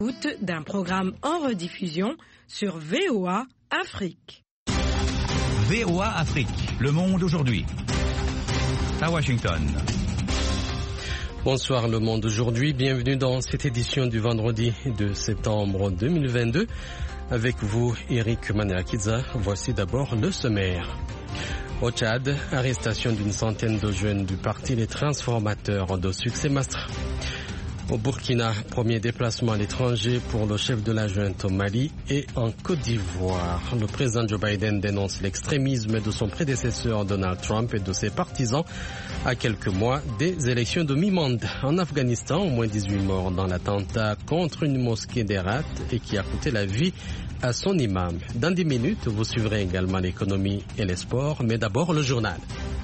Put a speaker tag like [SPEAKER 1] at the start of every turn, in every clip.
[SPEAKER 1] D'un programme en rediffusion sur VOA Afrique.
[SPEAKER 2] VOA Afrique, le monde aujourd'hui. À Washington.
[SPEAKER 3] Bonsoir le monde aujourd'hui, bienvenue dans cette édition du vendredi de septembre 2022. Avec vous, Eric Manéakidza, voici d'abord le sommaire. Au Tchad, arrestation d'une centaine de jeunes du parti Les Transformateurs de Succès Mastra. Au Burkina, premier déplacement à l'étranger pour le chef de la junte au Mali et en Côte d'Ivoire. Le président Joe Biden dénonce l'extrémisme de son prédécesseur Donald Trump et de ses partisans à quelques mois des élections de mi-mandat. En Afghanistan, au moins 18 morts dans l'attentat contre une mosquée d'Herat et qui a coûté la vie à son imam. Dans 10 minutes, vous suivrez également l'économie et les sports, mais d'abord le journal.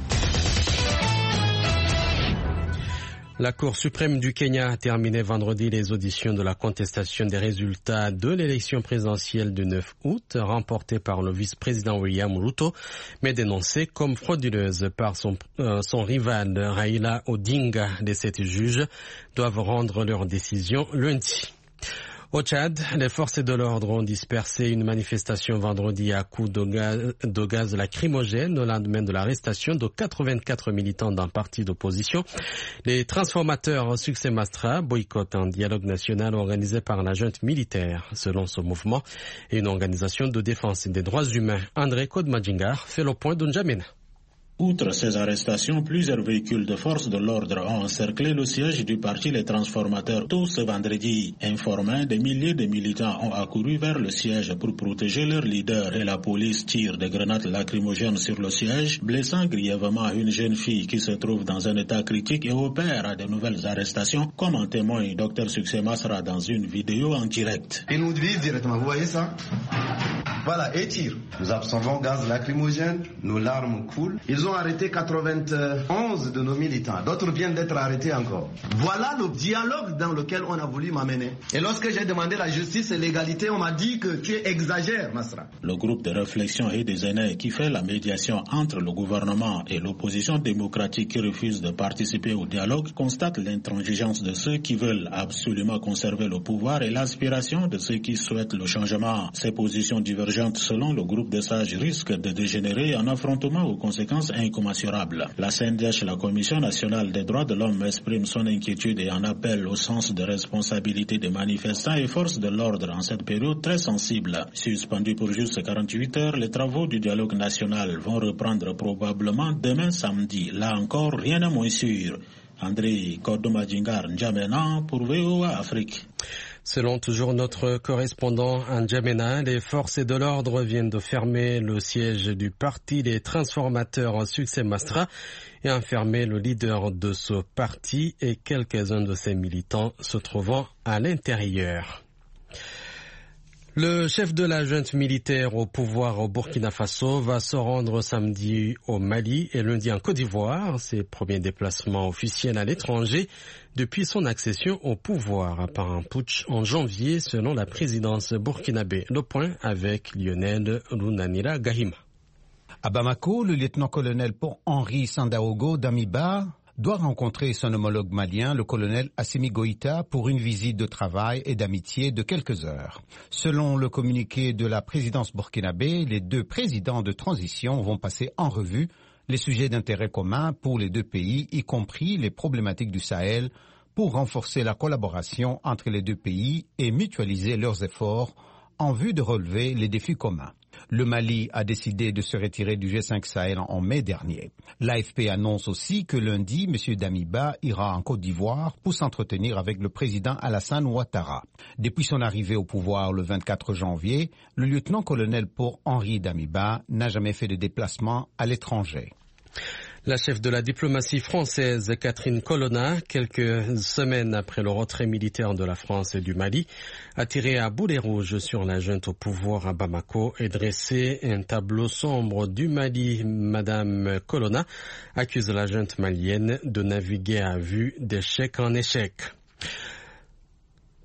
[SPEAKER 3] La Cour suprême du Kenya a terminé vendredi les auditions de la contestation des résultats de l'élection présidentielle du 9 août, remportée par le vice-président William Ruto, mais dénoncée comme frauduleuse par son rival Raila Odinga. Les 7 juges doivent rendre leur décision lundi. Au Tchad, les forces de l'ordre ont dispersé une manifestation vendredi à coups de gaz lacrymogène au lendemain de l'arrestation de 84 militants d'un parti d'opposition. Les transformateurs Succès Mastra boycottent un dialogue national organisé par la junte militaire. Selon ce mouvement et une organisation de défense des droits humains, André Kodmadjingar fait le point de N'Djamena.
[SPEAKER 4] Outre ces arrestations, plusieurs véhicules de forces de l'ordre ont encerclé le siège du parti Les Transformateurs tôt ce vendredi. Informés, des milliers de militants ont accouru vers le siège pour protéger leur leader et la police tire des grenades lacrymogènes sur le siège, blessant grièvement une jeune fille qui se trouve dans un état critique et opère à de nouvelles arrestations, comme en témoigne Dr Succès Masra dans une vidéo en direct.
[SPEAKER 5] Ils nous visent directement, vous voyez ça? Voilà, et tirent. Nous absorbons gaz lacrymogène, nos larmes coulent. Ils ont arrêté 91 de nos militants. D'autres viennent d'être arrêtés encore. Voilà le dialogue dans lequel on a voulu m'amener. Et lorsque j'ai demandé la justice et l'égalité, on m'a dit que tu exagères, Masra.
[SPEAKER 4] Le groupe de réflexion et des aînés qui fait la médiation entre le gouvernement et l'opposition démocratique qui refuse de participer au dialogue constate l'intransigeance de ceux qui veulent absolument conserver le pouvoir et l'aspiration de ceux qui souhaitent le changement. Ces positions divergentes selon le groupe de sages risquent de dégénérer en affrontement aux conséquences incommensurables. La CNDH, la Commission nationale des droits de l'homme, exprime son inquiétude et en appelle au sens de responsabilité des manifestants et forces de l'ordre en cette période très sensible. Suspendus pour juste 48 heures, les travaux du dialogue national vont reprendre probablement demain samedi. Là encore, rien n'est moins sûr. André Kodmadjingar, N'Djamena pour VOA Afrique.
[SPEAKER 3] Selon toujours notre correspondant à N'Djamena, les forces de l'ordre viennent de fermer le siège du parti Les Transformateurs Succès Mastra et enfermer le leader de ce parti et quelques-uns de ses militants se trouvant à l'intérieur. Le chef de la junte militaire au pouvoir au Burkina Faso va se rendre samedi au Mali et lundi en Côte d'Ivoire, ses premiers déplacements officiels à l'étranger depuis son accession au pouvoir par un putsch en janvier selon la présidence burkinabé. Le point avec Lionel Lunanira Gahima.
[SPEAKER 6] À Bamako, le lieutenant-colonel Henri Sandaogo Damiba doit rencontrer son homologue malien, le colonel Assimi Goïta, pour une visite de travail et d'amitié de quelques heures. Selon le communiqué de la présidence burkinabé, les 2 présidents de transition vont passer en revue les sujets d'intérêt commun pour les 2 pays, y compris les problématiques du Sahel, pour renforcer la collaboration entre les 2 pays et mutualiser leurs efforts en vue de relever les défis communs. Le Mali a décidé de se retirer du G5 Sahel en mai dernier. L'AFP annonce aussi que lundi, M. Damiba ira en Côte d'Ivoire pour s'entretenir avec le président Alassane Ouattara. Depuis son arrivée au pouvoir le 24 janvier, le lieutenant-colonel Henri Damiba n'a jamais fait de déplacement à l'étranger.
[SPEAKER 3] La chef de la diplomatie française, Catherine Colonna, quelques semaines après le retrait militaire de la France et du Mali, a tiré à boulet rouge sur la junte au pouvoir à Bamako et dressé un tableau sombre du Mali. Madame Colonna accuse la junte malienne de naviguer à vue d'échec en échec.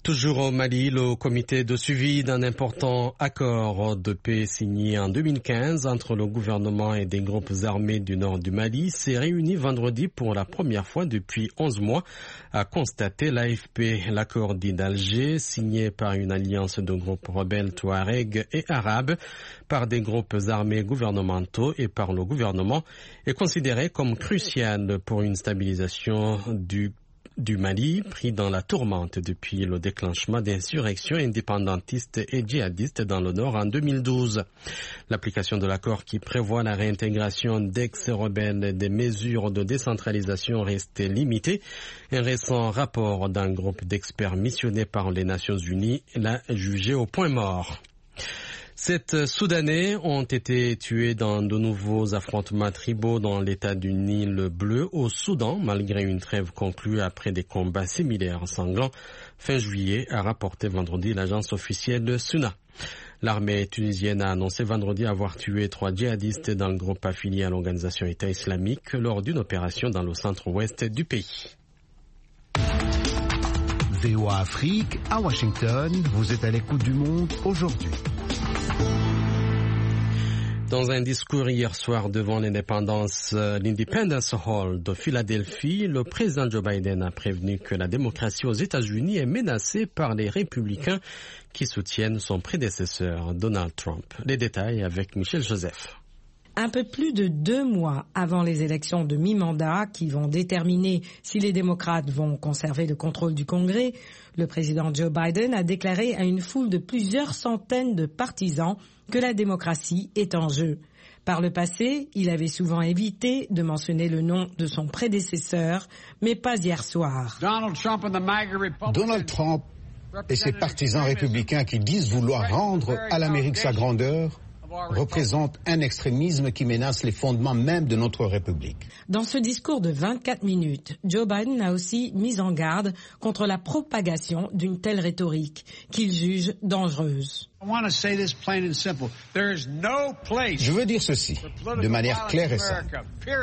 [SPEAKER 3] Toujours au Mali, le comité de suivi d'un important accord de paix signé en 2015 entre le gouvernement et des groupes armés du nord du Mali s'est réuni vendredi pour la première fois depuis 11 mois, a constaté l'AFP. L'accord dit d'Alger, signé par une alliance de groupes rebelles touaregs et arabes, par des groupes armés gouvernementaux et par le gouvernement, est considéré comme crucial pour une stabilisation du Mali, pris dans la tourmente depuis le déclenchement d'insurrections indépendantistes et djihadistes dans le nord en 2012. L'application de l'accord qui prévoit la réintégration d'ex-rebelles et des mesures de décentralisation restait limitée. Un récent rapport d'un groupe d'experts missionnés par les Nations Unies l'a jugé au point mort. 7 Soudanais ont été tués dans de nouveaux affrontements tribaux dans l'état du Nil bleu au Soudan, malgré une trêve conclue après des combats similaires sanglants fin juillet, a rapporté vendredi l'agence officielle SUNA. L'armée tunisienne a annoncé vendredi avoir tué 3 djihadistes dans le groupe affilié à l'organisation État islamique lors d'une opération dans le centre-ouest du pays.
[SPEAKER 6] VOA Afrique, à Washington, vous êtes à l'écoute du monde aujourd'hui.
[SPEAKER 3] Dans un discours hier soir devant l'Independence Hall de Philadelphie, le président Joe Biden a prévenu que la démocratie aux États-Unis est menacée par les républicains qui soutiennent son prédécesseur Donald Trump. Les détails avec Michel Joseph.
[SPEAKER 1] Un peu plus de 2 mois avant les élections de mi-mandat qui vont déterminer si les démocrates vont conserver le contrôle du Congrès, le président Joe Biden a déclaré à une foule de plusieurs centaines de partisans que la démocratie est en jeu. Par le passé, il avait souvent évité de mentionner le nom de son prédécesseur, mais pas hier soir.
[SPEAKER 7] Donald Trump
[SPEAKER 6] et ses partisans républicains qui disent vouloir rendre à l'Amérique sa grandeur représente un extrémisme qui menace les fondements même de notre République.
[SPEAKER 1] Dans ce discours de 24 minutes, Joe Biden a aussi mis en garde contre la propagation d'une telle rhétorique qu'il juge dangereuse.
[SPEAKER 6] Je veux dire ceci, de manière claire et simple.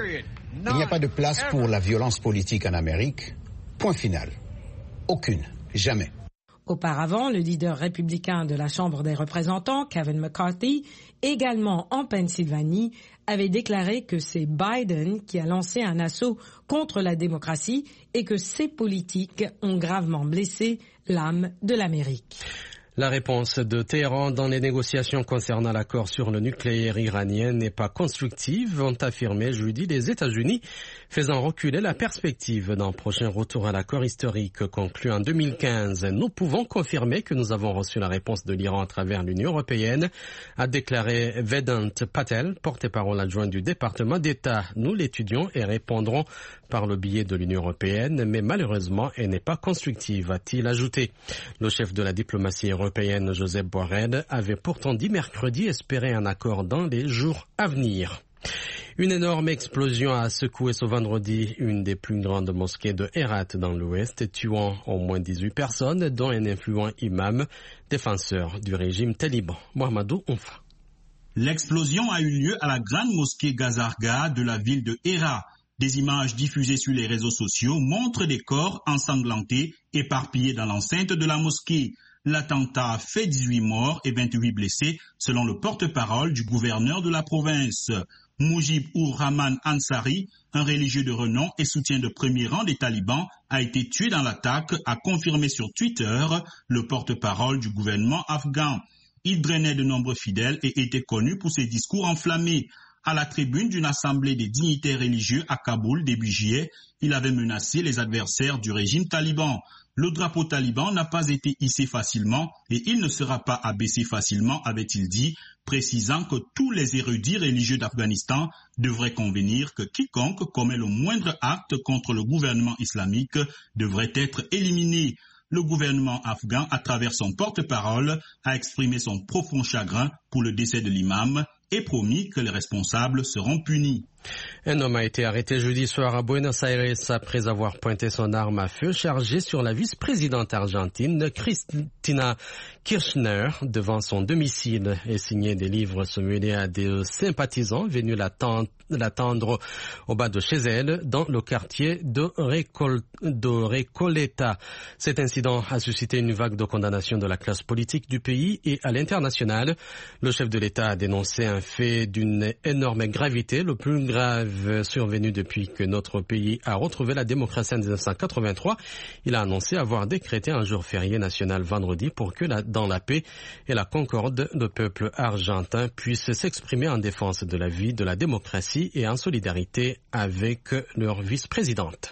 [SPEAKER 6] Il n'y a pas de place pour la violence politique en Amérique. Point final. Aucune. Jamais.
[SPEAKER 1] Auparavant, le leader républicain de la Chambre des représentants, Kevin McCarthy, également en Pennsylvanie, avait déclaré que c'est Biden qui a lancé un assaut contre la démocratie et que ses politiques ont gravement blessé l'âme de l'Amérique.
[SPEAKER 3] La réponse de Téhéran dans les négociations concernant l'accord sur le nucléaire iranien n'est pas constructive, ont affirmé jeudi les États-Unis, faisant reculer la perspective d'un prochain retour à l'accord historique conclu en 2015. Nous pouvons confirmer que nous avons reçu la réponse de l'Iran à travers l'Union européenne, a déclaré Vedant Patel, porte-parole adjoint du département d'État. Nous l'étudions et répondrons par le biais de l'Union européenne, mais malheureusement, elle n'est pas constructive, a-t-il ajouté. Le chef de la diplomatie européenne, Josep Borrell, avait pourtant dit mercredi espérer un accord dans les jours à venir. Une énorme explosion a secoué ce vendredi une des plus grandes mosquées de Herat dans l'Ouest, tuant au moins 18 personnes, dont un influent imam, défenseur du régime taliban. Mohamedou Oumfa.
[SPEAKER 8] L'explosion a eu lieu à la grande mosquée Gazarga de la ville de Herat. Des images diffusées sur les réseaux sociaux montrent des corps ensanglantés, éparpillés dans l'enceinte de la mosquée. L'attentat a fait 18 morts et 28 blessés, selon le porte-parole du gouverneur de la province. Mujib-ur-Rahman Ansari, un religieux de renom et soutien de premier rang des talibans, a été tué dans l'attaque, a confirmé sur Twitter le porte-parole du gouvernement afghan. Il drainait de nombreux fidèles et était connu pour ses discours enflammés. À la tribune d'une assemblée des dignitaires religieux à Kaboul début juillet, il avait menacé les adversaires du régime taliban. Le drapeau taliban n'a pas été hissé facilement et il ne sera pas abaissé facilement, avait-il dit, précisant que tous les érudits religieux d'Afghanistan devraient convenir que quiconque commet le moindre acte contre le gouvernement islamique devrait être éliminé. Le gouvernement afghan, à travers son porte-parole, a exprimé son profond chagrin pour le décès de l'imam et promis que les responsables seront punis.
[SPEAKER 3] Un homme a été arrêté jeudi soir à Buenos Aires après avoir pointé son arme à feu chargée sur la vice-présidente argentine Cristina Kirchner devant son domicile et signé des livres se mêler à des sympathisants venus l'attendre au bas de chez elle dans le quartier de Recoleta. Cet incident a suscité une vague de condamnation de la classe politique du pays et à l'international. Le chef de l'État a dénoncé un fait d'une énorme gravité, le plus grave survenu depuis que notre pays a retrouvé la démocratie en 1983. Il a annoncé avoir décrété un jour férié national vendredi pour que dans la paix et la concorde, le peuple argentin puisse s'exprimer en défense de la vie, de la démocratie et en solidarité avec leur vice-présidente.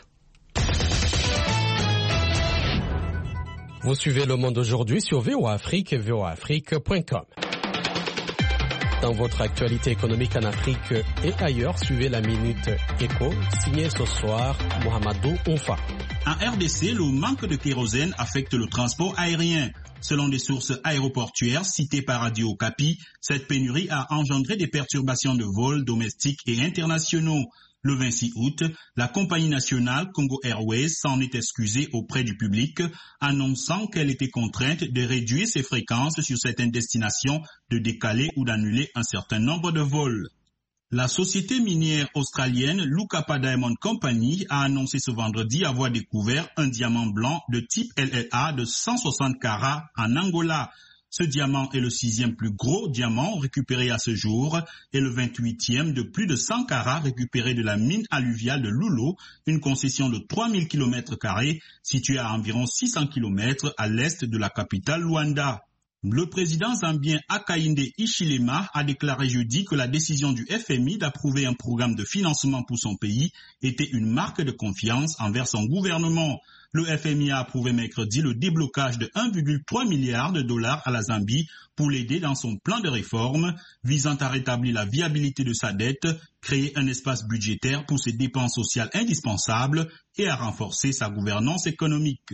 [SPEAKER 3] Vous suivez Le Monde aujourd'hui sur VOA Afrique et voaafrique.com. Dans votre actualité économique en Afrique et ailleurs, suivez la Minute Éco, signée ce soir Mohamedou Oumfa.
[SPEAKER 8] En RDC, le manque de kérosène affecte le transport aérien. Selon des sources aéroportuaires citées par Radio Okapi, cette pénurie a engendré des perturbations de vols domestiques et internationaux. Le 26 août, la compagnie nationale Congo Airways s'en est excusée auprès du public, annonçant qu'elle était contrainte de réduire ses fréquences sur certaines destinations, de décaler ou d'annuler un certain nombre de vols. La société minière australienne Lukapa Diamond Company a annoncé ce vendredi avoir découvert un diamant blanc de type LLA de 160 carats en Angola. Ce diamant est le 6e plus gros diamant récupéré à ce jour et le 28e de plus de 100 carats récupéré de la mine alluviale de Lulo, une concession de 3000 km² située à environ 600 km à l'est de la capitale Luanda. Le président zambien Hakainde Hichilema a déclaré jeudi que la décision du FMI d'approuver un programme de financement pour son pays était une marque de confiance envers son gouvernement. Le FMI a approuvé mercredi le déblocage de 1,3 milliard de dollars à la Zambie pour l'aider dans son plan de réforme visant à rétablir la viabilité de sa dette, créer un espace budgétaire pour ses dépenses sociales indispensables et à renforcer sa gouvernance économique.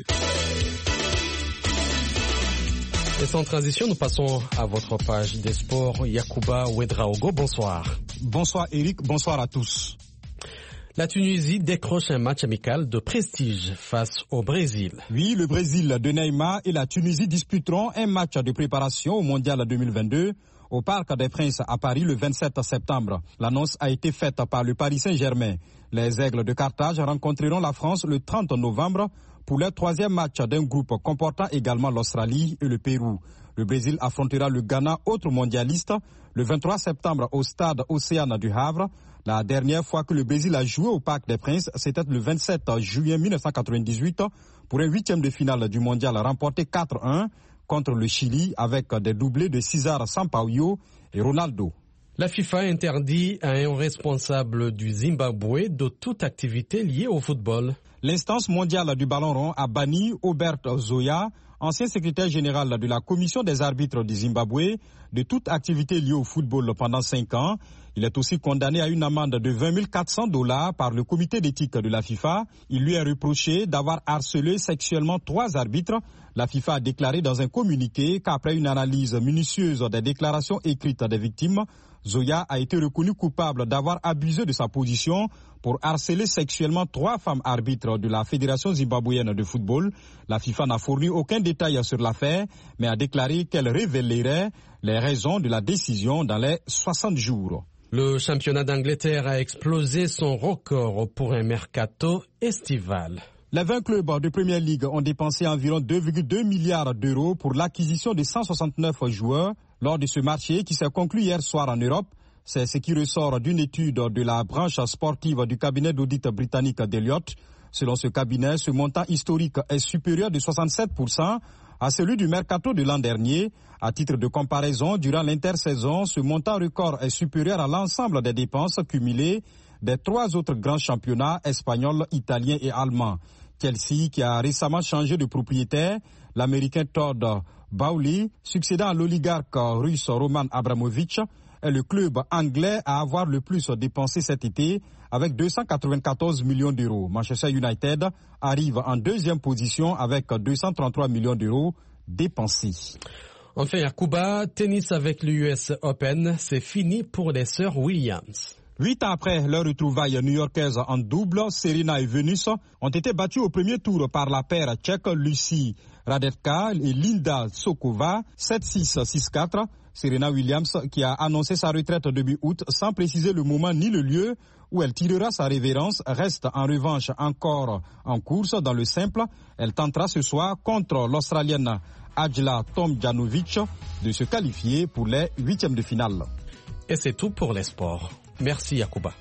[SPEAKER 3] Et sans transition, nous passons à votre page des sports. Yacouba Ouedraogo, bonsoir.
[SPEAKER 9] Bonsoir Eric, bonsoir à tous.
[SPEAKER 3] La Tunisie décroche un match amical de prestige face au Brésil.
[SPEAKER 9] Oui, le Brésil de Neymar et la Tunisie disputeront un match de préparation au Mondial 2022 au Parc des Princes à Paris le 27 septembre. L'annonce a été faite par le Paris Saint-Germain. Les Aigles de Carthage rencontreront la France le 30 novembre pour leur 3e match d'un groupe comportant également l'Australie et le Pérou. Le Brésil affrontera le Ghana, autre mondialiste, le 23 septembre au stade Océane du Havre. La dernière fois que le Brésil a joué au Parc des Princes, c'était le 27 juillet 1998 pour un 8e de finale du mondial remporté 4-1 contre le Chili avec des doublés de César Sampaio et Ronaldo.
[SPEAKER 3] La FIFA interdit à un responsable du Zimbabwe de toute activité liée au football.
[SPEAKER 9] L'instance mondiale du ballon rond a banni Obert Zoya, ancien secrétaire général de la commission des arbitres du Zimbabwe, de toute activité liée au football pendant 5 ans. Il est aussi condamné à une amende de 20 400 $ par le comité d'éthique de la FIFA. Il lui est reproché d'avoir harcelé sexuellement 3 arbitres. La FIFA a déclaré dans un communiqué qu'après une analyse minutieuse des déclarations écrites des victimes, Zoya a été reconnu coupable d'avoir abusé de sa position pour harceler sexuellement 3 femmes arbitres de la Fédération zimbabwéenne de football. La FIFA n'a fourni aucun détail sur l'affaire, mais a déclaré qu'elle révélerait les raisons de la décision dans les 60 jours.
[SPEAKER 3] Le championnat d'Angleterre a explosé son record pour un mercato estival.
[SPEAKER 9] Les 20 clubs de Premier League ont dépensé environ 2,2 milliards d'euros pour l'acquisition de 169 joueurs lors de ce marché qui s'est conclu hier soir en Europe. C'est ce qui ressort d'une étude de la branche sportive du cabinet d'audit britannique Deloitte. Selon ce cabinet, ce montant historique est supérieur de 67% à celui du mercato de l'an dernier. À titre de comparaison, durant l'intersaison, ce montant record est supérieur à l'ensemble des dépenses cumulées des 3 autres grands championnats espagnols, italiens et allemands. Chelsea, qui a récemment changé de propriétaire, l'américain Todd Bowley, succédant à l'oligarque russe Roman Abramovich, est le club anglais à avoir le plus dépensé cet été avec 294 millions d'euros. Manchester United arrive en 2e position avec 233 millions d'euros dépensés.
[SPEAKER 3] Enfin, à Cuba, tennis avec l'US Open, c'est fini pour les sœurs Williams.
[SPEAKER 9] 8 ans après leur retrouvaille new-yorkaise en double, Serena et Venus ont été battues au premier tour par la paire tchèque Lucie Radecka et Linda Sokova, 7-6, 6-4. Serena Williams qui a annoncé sa retraite début août sans préciser le moment ni le lieu où elle tirera sa révérence, reste en revanche encore en course dans le simple. Elle tentera ce soir contre l'Australienne Ajla Tomljanovic de se qualifier pour les huitièmes de finale.
[SPEAKER 3] Et c'est tout pour les sports. Merci Yacouba.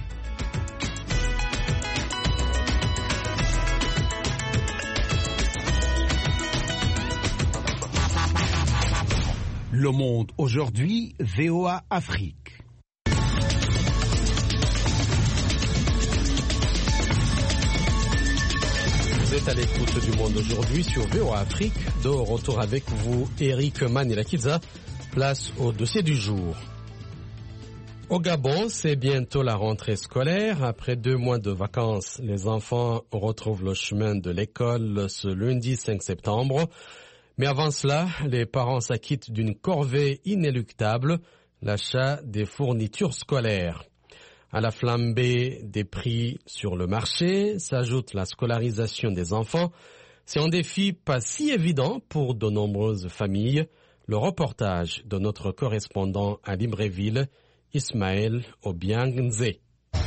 [SPEAKER 6] Le Monde aujourd'hui, VOA Afrique.
[SPEAKER 3] Vous êtes à l'écoute du Monde aujourd'hui sur VOA Afrique. De retour avec vous, Eric Manilakiza. Place au dossier du jour. Au Gabon, c'est bientôt la rentrée scolaire. Après 2 mois de vacances, les enfants retrouvent le chemin de l'école ce lundi 5 septembre. Mais avant cela, les parents s'acquittent d'une corvée inéluctable, l'achat des fournitures scolaires. À la flambée des prix sur le marché s'ajoute la scolarisation des enfants. C'est un défi pas si évident pour de nombreuses familles. Le reportage de notre correspondant à Libreville, Ismaël Obiangze.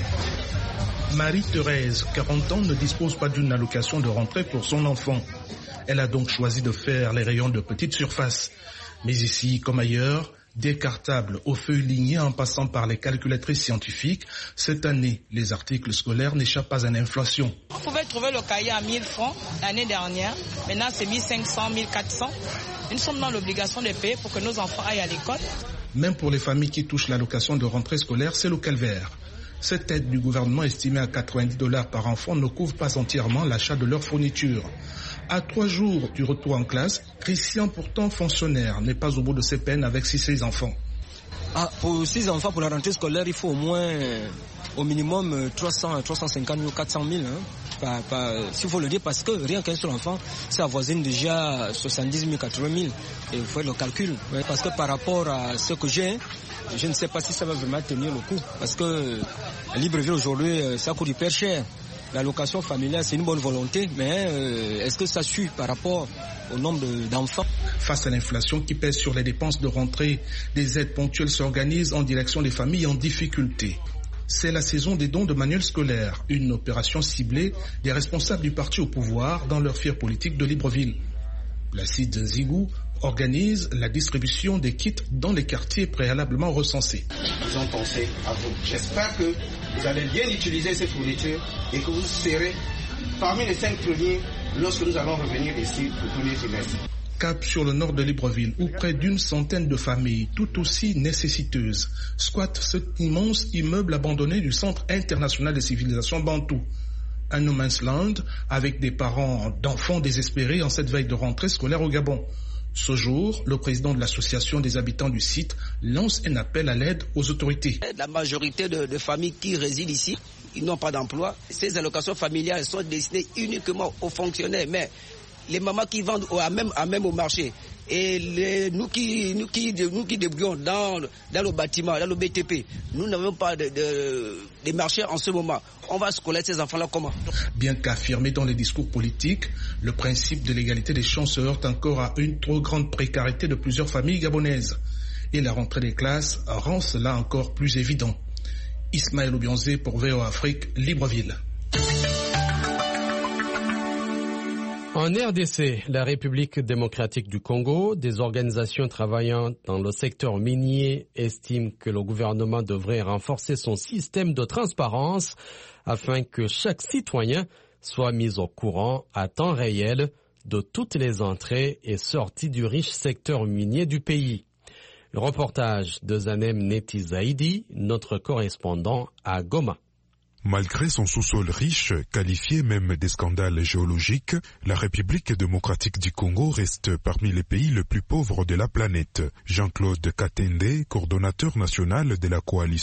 [SPEAKER 10] Marie-Thérèse, 40 ans, ne dispose pas d'une allocation de rentrée pour son enfant. Elle a donc choisi de faire les rayons de petite surface. Mais ici, comme ailleurs, des cartables aux feuilles lignées en passant par les calculatrices scientifiques, cette année, les articles scolaires n'échappent pas à l'inflation.
[SPEAKER 11] On pouvait trouver le cahier à 1000 francs l'année dernière. Maintenant, c'est 1500, 1400. Nous sommes dans l'obligation de payer pour que nos enfants aillent à l'école.
[SPEAKER 10] Même pour les familles qui touchent l'allocation de rentrée scolaire, c'est le calvaire. Cette aide du gouvernement estimée à $90 par enfant ne couvre pas entièrement l'achat de leurs fournitures. À 3 jours du retour en classe, Christian, pourtant fonctionnaire, n'est pas au bout de ses peines avec 6 enfants.
[SPEAKER 12] Pour 6 enfants, pour la rentrée scolaire, il faut au moins, au minimum, 300, 350 000, 400 000. S'il faut le dire, parce que rien qu'un seul enfant, ça avoisine déjà 70 000, 80 000. Et vous faites le calcul. Parce que par rapport à ce que j'ai, je ne sais pas si ça va vraiment tenir le coup. Parce que à Libreville aujourd'hui, ça coûte hyper cher. L'allocation familiale, c'est une bonne volonté, mais est-ce que ça suit par rapport au nombre d'enfants?
[SPEAKER 10] Face à l'inflation qui pèse sur les dépenses de rentrée, des aides ponctuelles s'organisent en direction des familles en difficulté. C'est la saison des dons de manuels scolaires, une opération ciblée des responsables du parti au pouvoir dans leur fière politique de Libreville. Placide Zigou organise la distribution des kits dans les quartiers préalablement recensés.
[SPEAKER 13] Ils ont pensé à vous. J'espère que vous allez bien utiliser ces fournitures et que vous serez parmi les 5 premiers lorsque nous allons revenir ici au premier trimestre.
[SPEAKER 10] Cap sur le nord de Libreville, où près d'100 de familles, tout aussi nécessiteuses, squattent cet immense immeuble abandonné du Centre international de civilisation bantou. Un no man's land avec des parents d'enfants désespérés en cette veille de rentrée scolaire au Gabon. Ce jour, le président de l'association des habitants du site lance un appel à l'aide aux autorités.
[SPEAKER 14] La majorité de familles qui résident ici, ils n'ont pas d'emploi. Ces allocations familiales sont destinées uniquement aux fonctionnaires, mais les mamans qui vendent à même au marché et nous qui débrouillons dans le bâtiment, dans le BTP, nous n'avons pas de marché en ce moment. On va scolariser ces enfants-là comment?
[SPEAKER 10] Bien qu'affirmé dans les discours politiques, le principe de l'égalité des chances se heurte encore à une trop grande précarité de plusieurs familles gabonaises. Et la rentrée des classes rend cela encore plus évident. Ismaël Obiangze pour VOA Afrique, Libreville.
[SPEAKER 3] En RDC, la République démocratique du Congo, des organisations travaillant dans le secteur minier estiment que le gouvernement devrait renforcer son système de transparence afin que chaque citoyen soit mis au courant à temps réel de toutes les entrées et sorties du riche secteur minier du pays. Le reportage de Zanem Neti Zaidi, notre correspondant à Goma.
[SPEAKER 15] Malgré son sous-sol riche, qualifié même des scandales géologiques, la République démocratique du Congo reste parmi les pays les plus pauvres de la planète. Jean-Claude Katende, coordonnateur national de la coalition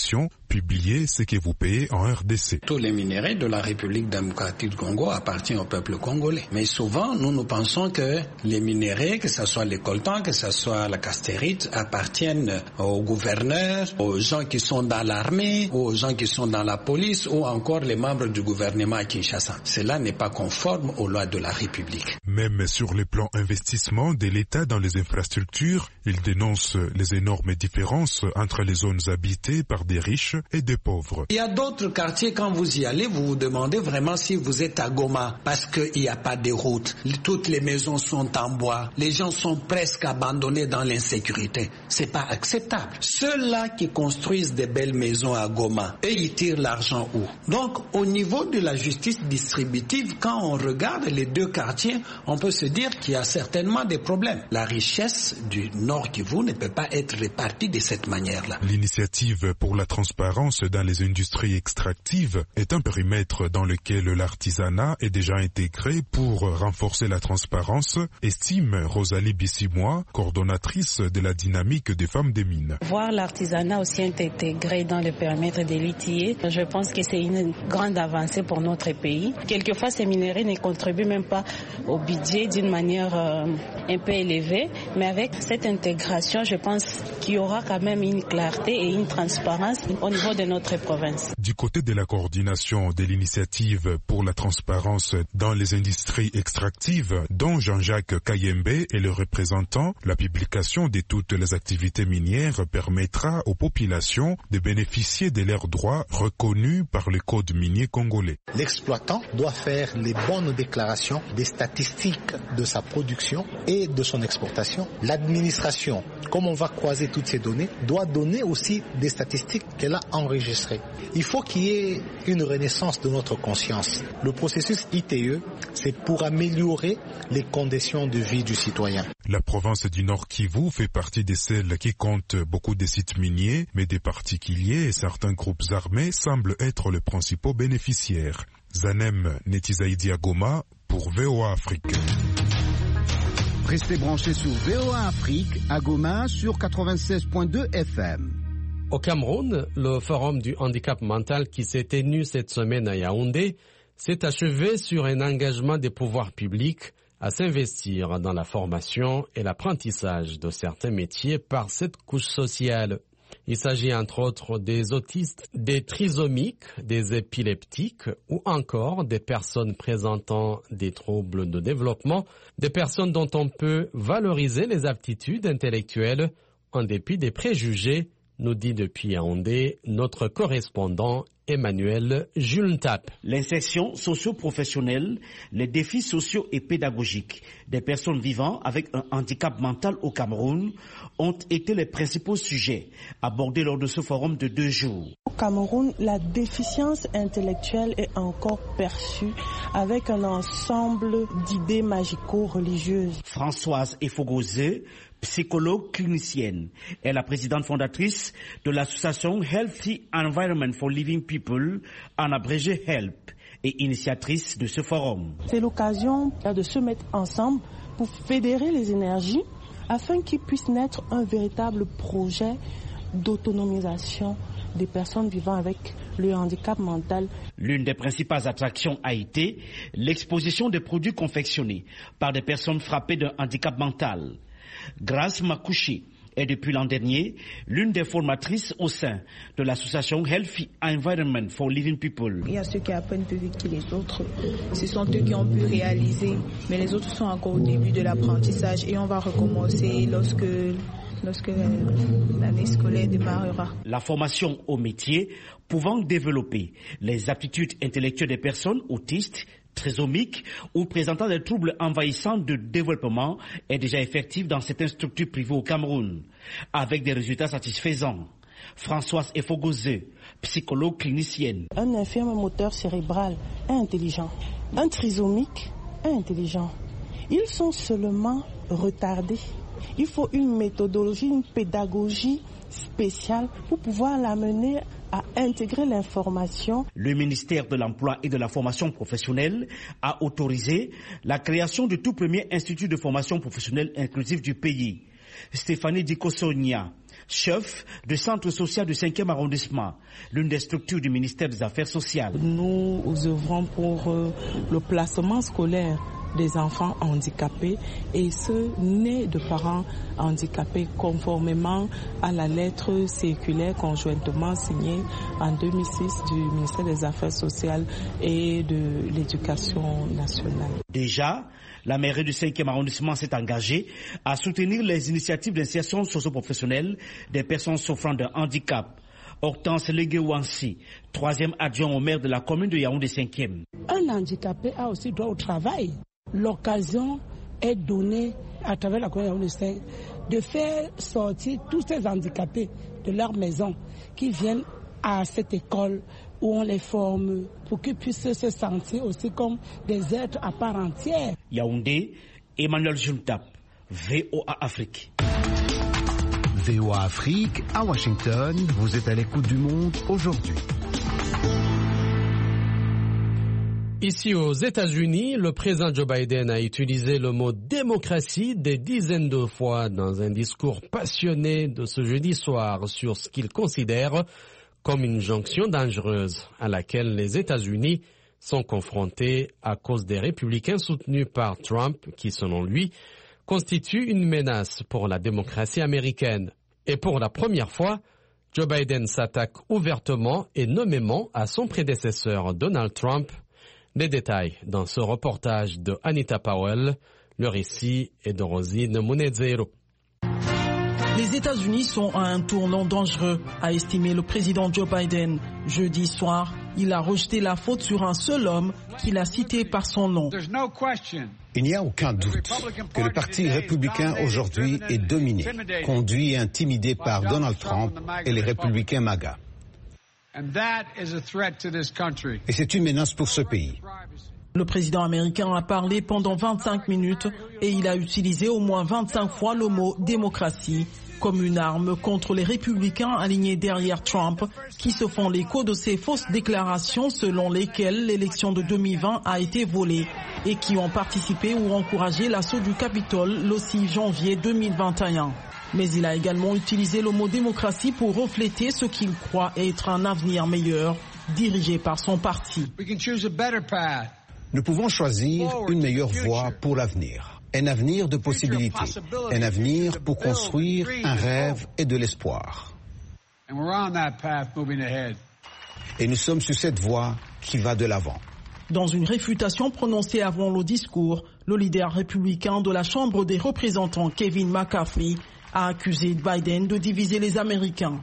[SPEAKER 15] publiez ce que vous payez en RDC.
[SPEAKER 16] Tous les minerais de la République démocratique du Congo appartiennent au peuple congolais. Mais souvent, nous pensons que les minerais, que ce soit les coltans, que ce soit la castérite, appartiennent aux gouverneurs, aux gens qui sont dans l'armée, aux gens qui sont dans la police ou encore les membres du gouvernement à Kinshasa. Cela n'est pas conforme aux lois de la République.
[SPEAKER 15] Même sur le plan investissement de l'État dans les infrastructures, il dénonce les énormes différences entre les zones habitées par des riches et des pauvres.
[SPEAKER 16] Il y a d'autres quartiers, quand vous y allez, vous vous demandez vraiment si vous êtes à Goma, parce qu'il n'y a pas de route. Toutes les maisons sont en bois. Les gens sont presque abandonnés dans l'insécurité. C'est pas acceptable. Ceux-là qui construisent des belles maisons à Goma, eux, ils tirent l'argent où? Donc, au niveau de la justice distributive, quand on regarde les deux quartiers, on peut se dire qu'il y a certainement des problèmes. La richesse du Nord Kivu ne peut pas être répartie de cette manière-là.
[SPEAKER 15] L'initiative pour la transparence dans les industries extractives est un périmètre dans lequel l'artisanat est déjà intégré pour renforcer la transparence, estime Rosalie Bissimois, coordonnatrice de la dynamique des femmes des mines.
[SPEAKER 17] Voir l'artisanat aussi intégré dans le périmètre des litiers, je pense que c'est une grande avancée pour notre pays. Quelquefois, ces minerais ne contribuent même pas au budget d'une manière un peu élevée, mais avec cette intégration, je pense qu'il y aura quand même une clarté et une transparence au niveau de notre province.
[SPEAKER 15] Du côté de la coordination de l'initiative pour la transparence dans les industries extractives, dont Jean-Jacques Kayembe est le représentant, la publication de toutes les activités minières permettra aux populations de bénéficier de leurs droits reconnus par le code minier congolais.
[SPEAKER 18] L'exploitant doit faire les bonnes déclarations des statistiques de sa production et de son exportation. L'administration, comme on va croiser toutes ces données, doit donner aussi des statistiques qu'elle a enregistrées. Il faut qu'il y ait une renaissance de notre conscience. Le processus ITE, c'est pour améliorer les conditions de vie du citoyen.
[SPEAKER 15] La province du Nord Kivu fait partie de celles qui comptent beaucoup de sites miniers, mais des particuliers et certains groupes armés semblent être les principaux bénéficiaires. Zanem Netizaïdi à Goma pour VOA Afrique.
[SPEAKER 19] Restez branchés sur VOA Afrique à Goma sur 96.2 FM.
[SPEAKER 3] Au Cameroun, le forum du handicap mental qui s'est tenu cette semaine à Yaoundé s'est achevé sur un engagement des pouvoirs publics à s'investir dans la formation et l'apprentissage de certains métiers par cette couche sociale. Il s'agit entre autres des autistes, des trisomiques, des épileptiques ou encore des personnes présentant des troubles de développement, des personnes dont on peut valoriser les aptitudes intellectuelles en dépit des préjugés, nous dit depuis Yaoundé notre correspondant Emmanuel Julntap.
[SPEAKER 20] L'insertion socio-professionnelle, les défis sociaux et pédagogiques des personnes vivant avec un handicap mental au Cameroun ont été les principaux sujets abordés lors de ce forum de 2 jours.
[SPEAKER 21] Au Cameroun, la déficience intellectuelle est encore perçue avec un ensemble d'idées magico-religieuses.
[SPEAKER 20] Françoise Efogozé, psychologue clinicienne, est la présidente fondatrice de l'association Healthy Environment for Living People, en abrégé HELP, et initiatrice de ce forum.
[SPEAKER 21] C'est l'occasion de se mettre ensemble pour fédérer les énergies afin qu'il puisse naître un véritable projet d'autonomisation des personnes vivant avec le handicap mental.
[SPEAKER 20] L'une des principales attractions a été l'exposition des produits confectionnés par des personnes frappées d'un handicap mental. Grace Makouchi est depuis l'an dernier l'une des formatrices au sein de l'association Healthy Environment for Living People.
[SPEAKER 22] Il y a ceux qui apprennent plus vite que les autres. Ce sont eux qui ont pu réaliser, mais les autres sont encore au début de l'apprentissage et on va recommencer lorsque l'année scolaire démarrera.
[SPEAKER 20] La formation au métier pouvant développer les aptitudes intellectuelles des personnes autistes, trisomiques ou présentant des troubles envahissants de développement est déjà effective dans certaines structures privées au Cameroun, avec des résultats satisfaisants. Françoise Efogozé, psychologue clinicienne.
[SPEAKER 21] Un infirme moteur cérébral est intelligent. Un trisomique est intelligent. Ils sont seulement retardés. Il faut une méthodologie, une pédagogie spéciale pour pouvoir l'amener à intégrer l'information.
[SPEAKER 20] Le ministère de l'Emploi et de la Formation professionnelle a autorisé la création du tout premier institut de formation professionnelle inclusive du pays. Stéphanie Dikosonia, chef du centre social du 5e arrondissement, l'une des structures du ministère des Affaires sociales.
[SPEAKER 21] Nous œuvrons pour le placement scolaire des enfants handicapés et ceux nés de parents handicapés conformément à la lettre circulaire conjointement signée en 2006 du ministère des Affaires sociales et de l'Éducation nationale.
[SPEAKER 20] Déjà, la mairie du 5e arrondissement s'est engagée à soutenir les initiatives d'insertion socio-professionnelle des personnes souffrant d'un handicap. Hortense Leguewansi, 3e adjoint au maire de la commune de Yaoundé 5e.
[SPEAKER 2] Un handicapé a aussi droit au travail. L'occasion est donnée à travers la commune de Yaoundé 5 de faire sortir tous ces handicapés de leur maison qui viennent à cette école où on les forme pour qu'ils puissent se sentir aussi comme des êtres à part entière.
[SPEAKER 20] Yaoundé, Emmanuel Juntap, VOA Afrique.
[SPEAKER 19] VOA Afrique, à Washington, vous êtes à l'écoute du monde aujourd'hui.
[SPEAKER 3] Ici aux États-Unis, le président Joe Biden a utilisé le mot démocratie des dizaines de fois dans un discours passionné de ce jeudi soir sur ce qu'il considère comme une jonction dangereuse à laquelle les États-Unis sont confrontés à cause des républicains soutenus par Trump qui, selon lui, constituent une menace pour la démocratie américaine. Et pour la première fois, Joe Biden s'attaque ouvertement et nommément à son prédécesseur Donald Trump. Les détails dans ce reportage de Anita Powell. Le récit est de Rosine Munezero.
[SPEAKER 5] Les États-Unis sont à un tournant dangereux, a estimé le président Joe Biden. Jeudi soir, il a rejeté la faute sur un seul homme qu'il a cité par son nom.
[SPEAKER 6] Il n'y a aucun doute que le parti républicain aujourd'hui est dominé, conduit et intimidé par Donald Trump et les républicains MAGA. Et c'est une menace pour ce pays.
[SPEAKER 5] Le président américain a parlé pendant 25 minutes et il a utilisé au moins 25 fois le mot démocratie comme une arme contre les républicains alignés derrière Trump qui se font l'écho de ces fausses déclarations selon lesquelles l'élection de 2020 a été volée et qui ont participé ou encouragé l'assaut du Capitole le 6 janvier 2021. Mais il a également utilisé le mot démocratie pour refléter ce qu'il croit être un avenir meilleur dirigé par son parti.
[SPEAKER 6] Nous pouvons choisir une meilleure voie pour l'avenir. Un avenir de possibilités. Un avenir pour construire un rêve et de l'espoir. Et nous sommes sur cette voie qui va de l'avant.
[SPEAKER 5] Dans une réfutation prononcée avant le discours, le leader républicain de la Chambre des représentants, Kevin McCarthy, a accusé Biden de diviser les Américains.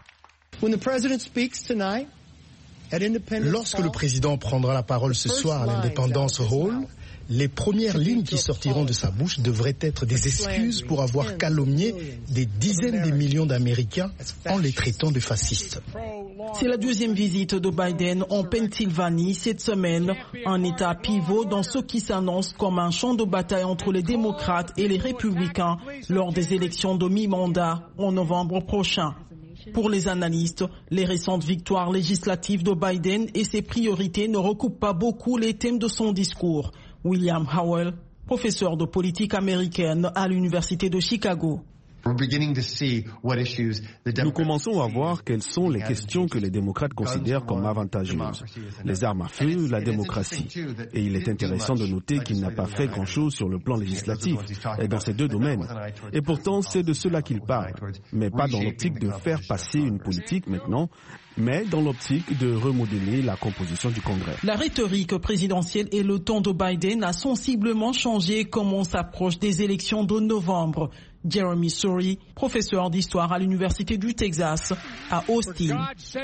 [SPEAKER 23] Lorsque le président prendra la parole ce soir à l'Independence Hall, les premières lignes qui sortiront de sa bouche devraient être des excuses pour avoir calomnié des dizaines de millions d'Américains en les traitant de fascistes.
[SPEAKER 5] C'est la deuxième visite de Biden en Pennsylvanie cette semaine, un État pivot dans ce qui s'annonce comme un champ de bataille entre les démocrates et les républicains lors des élections de mi-mandat en novembre prochain. Pour les analystes, les récentes victoires législatives de Biden et ses priorités ne recoupent pas beaucoup les thèmes de son discours. William Howell, professeur de politique américaine à l'Université de Chicago.
[SPEAKER 24] Nous commençons à voir quelles sont les questions que les démocrates considèrent comme avantageuses. Les armes à feu, la démocratie. Et il est intéressant de noter qu'il n'a pas fait grand-chose sur le plan législatif dans ces deux domaines. Et pourtant, c'est de cela qu'il parle. Mais pas dans l'optique de faire passer une politique maintenant, mais dans l'optique de remodeler la composition du Congrès.
[SPEAKER 5] La rhétorique présidentielle et le ton de Biden a sensiblement changé comme on s'approche des élections de novembre. Jeremy Surrey, professeur d'histoire à l'Université du Texas à Austin.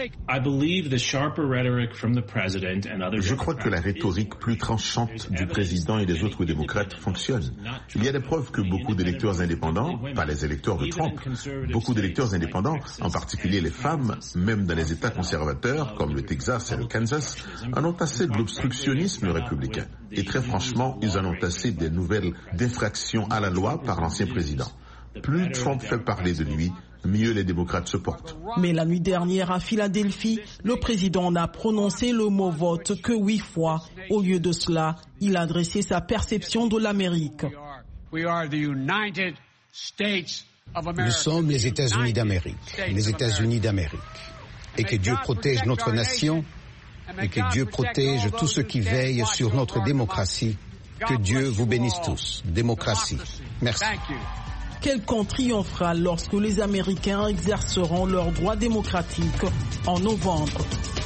[SPEAKER 25] Je crois que la rhétorique plus tranchante du président et des autres démocrates fonctionne. Il y a des preuves que beaucoup d'électeurs indépendants, pas les électeurs de Trump, beaucoup d'électeurs indépendants, en particulier les femmes, même dans les États conservateurs comme le Texas et le Kansas, en ont assez de l'obstructionnisme républicain. Et très franchement, ils en ont assez des nouvelles d'infractions à la loi par l'ancien président. Plus Trump fait parler de lui, mieux les démocrates se portent.
[SPEAKER 5] Mais la nuit dernière à Philadelphie, le président n'a prononcé le mot vote que 8 fois. Au lieu de cela, il a adressé sa perception de l'Amérique.
[SPEAKER 6] Nous sommes les États-Unis d'Amérique, les États-Unis d'Amérique. Et que Dieu protège notre nation et que Dieu protège tous ceux qui veillent sur notre démocratie. Que Dieu vous bénisse tous. Démocratie. Merci.
[SPEAKER 5] Quel camp triomphera lorsque les Américains exerceront leurs droits démocratiques en novembre.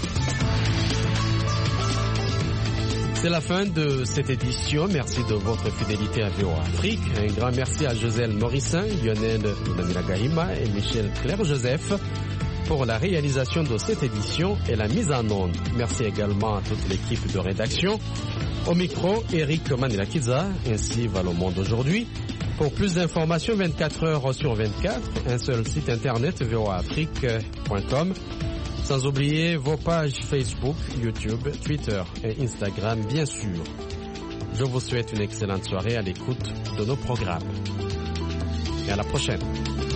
[SPEAKER 3] C'est la fin de cette édition. Merci de votre fidélité à VOA Afrique. Un grand merci à Joselle Morissin, Lionel Gahima et Michel Claire-Joseph pour la réalisation de cette édition et la mise en onde. Merci également à toute l'équipe de rédaction. Au micro, Eric Manilakiza, ainsi va le monde aujourd'hui. Pour plus d'informations, 24 heures sur 24, un seul site internet, voaafrique.com. Sans oublier vos pages Facebook, YouTube, Twitter et Instagram, bien sûr. Je vous souhaite une excellente soirée à l'écoute de nos programmes. Et à la prochaine.